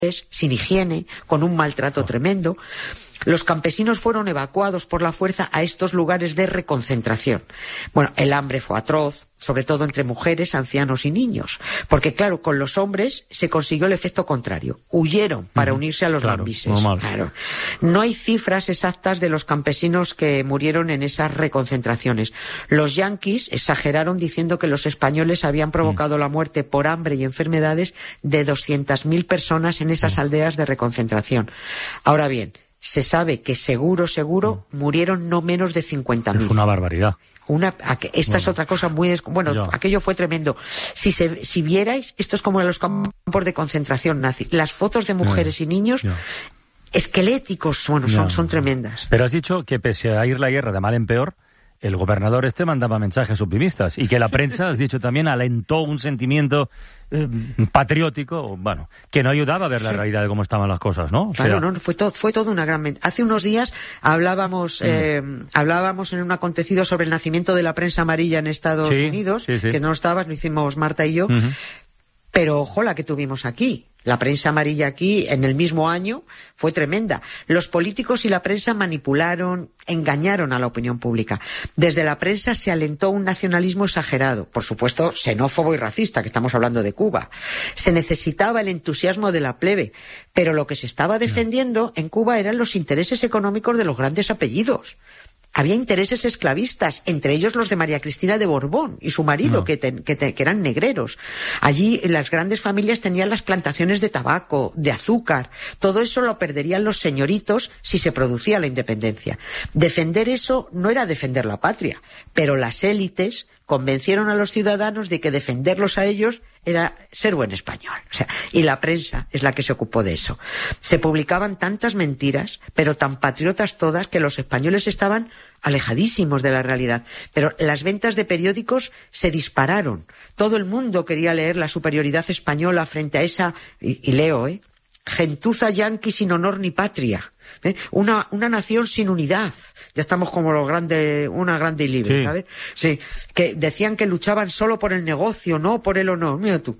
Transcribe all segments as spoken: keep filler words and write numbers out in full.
sin higiene, con un maltrato tremendo. Los campesinos fueron evacuados por la fuerza a estos lugares de reconcentración. Bueno, el hambre fue atroz, sobre todo entre mujeres, ancianos y niños. Porque, claro, con los hombres se consiguió el efecto contrario. Huyeron para unirse a los claro, mambises. Claro. No hay cifras exactas de los campesinos que murieron en esas reconcentraciones. Los yanquis exageraron diciendo que los españoles habían provocado mm. la muerte por hambre y enfermedades de doscientas mil personas en esas mm. aldeas de reconcentración. Ahora bien, se sabe que seguro, seguro, mm. murieron no menos de cincuenta mil. Es una barbaridad. Una, esta bueno, es otra cosa muy... Des... Bueno, yo. aquello fue tremendo. Si se, si vierais, esto es como en los campos de concentración nazi. Las fotos de mujeres yo. y niños... Yo. esqueléticos, bueno, son, son tremendas. Pero has dicho que pese a ir la guerra de mal en peor, el gobernador este mandaba mensajes optimistas y que la prensa, has dicho también, alentó un sentimiento eh, patriótico, bueno, que no ayudaba a ver la sí. realidad de cómo estaban las cosas, ¿no? O claro, sea... no, fue todo, fue todo una gran... Hace unos días hablábamos, mm. eh, hablábamos en un acontecido sobre el nacimiento de la prensa amarilla en Estados sí, Unidos, sí, sí. que no estabas, lo hicimos Marta y yo, uh-huh. pero ojo la que tuvimos aquí. La prensa amarilla aquí, en el mismo año, fue tremenda. Los políticos y la prensa manipularon, engañaron a la opinión pública. Desde la prensa se alentó un nacionalismo exagerado, por supuesto xenófobo y racista, que estamos hablando de Cuba. Se necesitaba el entusiasmo de la plebe, pero lo que se estaba defendiendo en Cuba eran los intereses económicos de los grandes apellidos. Había intereses esclavistas, entre ellos los de María Cristina de Borbón y su marido, no. que, te, que, te, que eran negreros. Allí las grandes familias tenían las plantaciones de tabaco, de azúcar. Todo eso lo perderían los señoritos si se producía la independencia. Defender eso no era defender la patria, pero las élites convencieron a los ciudadanos de que defenderlos a ellos era ser buen español. O sea, y la prensa es la que se ocupó de eso. Se publicaban tantas mentiras, pero tan patriotas todas, que los españoles estaban alejadísimos de la realidad. Pero las ventas de periódicos se dispararon. Todo el mundo quería leer la superioridad española frente a esa, y, y leo, ¿eh? gentuza yanqui sin honor ni patria. ¿Eh? Una, una nación sin unidad. Ya estamos como los grandes, una grande y libre, sí. ¿sabes? Sí, que decían que luchaban solo por el negocio, no por el honor. Mira tú.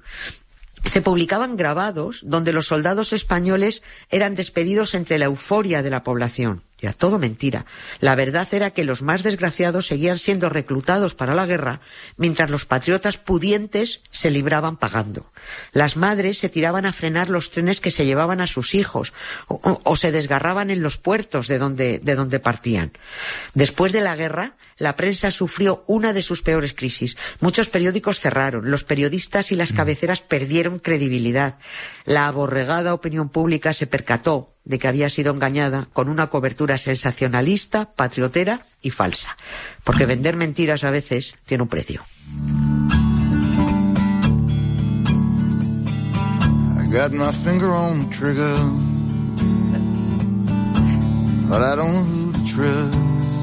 Se publicaban grabados donde los soldados españoles eran despedidos entre la euforia de la población. Era todo mentira. La verdad era que los más desgraciados seguían siendo reclutados para la guerra, mientras los patriotas pudientes se libraban pagando. Las madres se tiraban a frenar los trenes que se llevaban a sus hijos, o, o, o se desgarraban en los puertos de donde, de donde partían. Después de la guerra, la prensa sufrió una de sus peores crisis. Muchos periódicos cerraron, los periodistas y las cabeceras perdieron credibilidad. La aborregada opinión pública se percató de que había sido engañada con una cobertura sensacionalista, patriotera y falsa. Porque vender mentiras a veces tiene un precio. I got my finger on the trigger, but I don't know who to trust.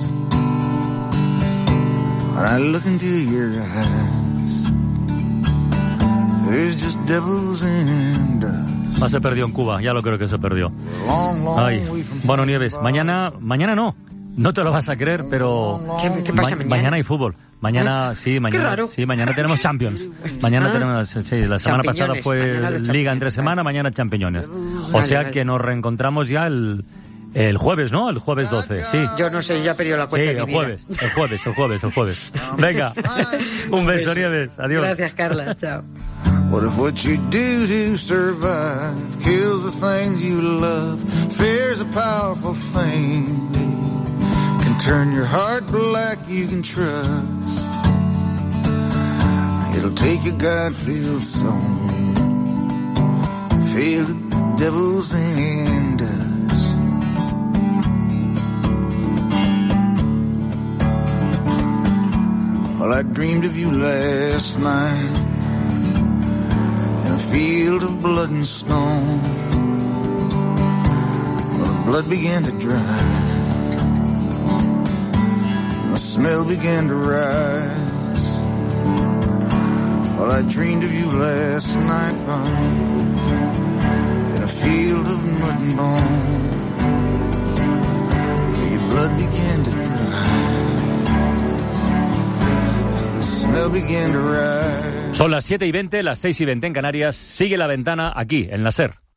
When I look into your eyes, there's just devils and dust. Ah, se perdió en Cuba, ya lo creo que se perdió. Ay. Bueno, Nieves, mañana, mañana no, no te lo vas a creer, pero ¿Qué, qué pasa ma- mañana? mañana hay fútbol. Mañana, ¿Eh? sí, mañana, sí, mañana tenemos Champions. Mañana ah, tenemos, sí, la semana pasada fue Liga entre semana, mañana champiñones. O vale, sea vale. que nos reencontramos ya el, el jueves, ¿no? El jueves doce, sí. Yo no sé, ya he perdido la cuenta. Sí, de el mi jueves, vida. el jueves, el jueves, el jueves. Venga, un beso, Nieves, adiós. Gracias, Carla, chao. What if what you do to survive kills the things you love? Fear's a powerful thing. Can turn your heart black, you can trust. It'll take a God-filled song, filled with devils and dust. Well, I dreamed of you last night, field of blood and stone. Well, the blood began to dry, the smell began to rise. Well, I dreamed of you last night, Bob, in a field of mud and bone. Your blood began to dry, the smell began to rise. Son las siete y veinte, las seis y veinte en Canarias. Sigue La Ventana aquí, en la SER.